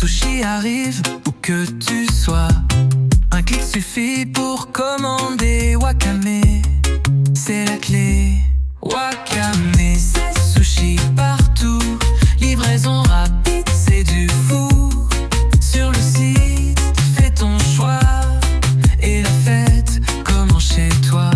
sushi arrive où que tu sois. Un clic suffit pour commander Wakame. C'est la clé. Wakame, c'est sushi partout. Livraison rapide, c'est du fou. Sur le site, fais ton choix. Et la fête commence chez toi.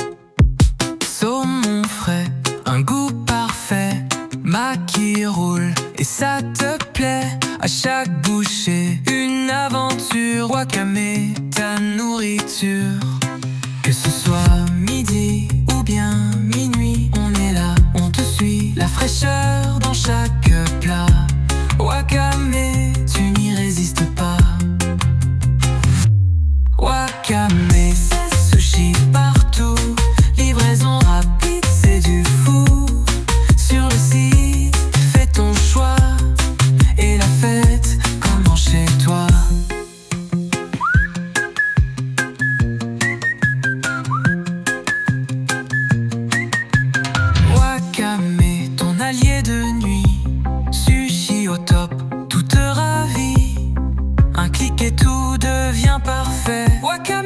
Saumon frais, un goût parfait. Maki roule et ça te plaît. À chaque bouchée, une aventure. Wakame, ta nourriture. Que ce soit midi ou bien minuit, on est là, on te suit. La fraîcheur dans chaque plat. Wakame, tu n'y résistes pas. Wakame, c'est sushi partout. Livraison rapide, c'est du fou. Sur le site, fais ton choix. Et la fête commence chez toi. Wakame, ton allié de nuit. Sushi au top, tout te ravit. Un clic et tout devient parfait. Wakame.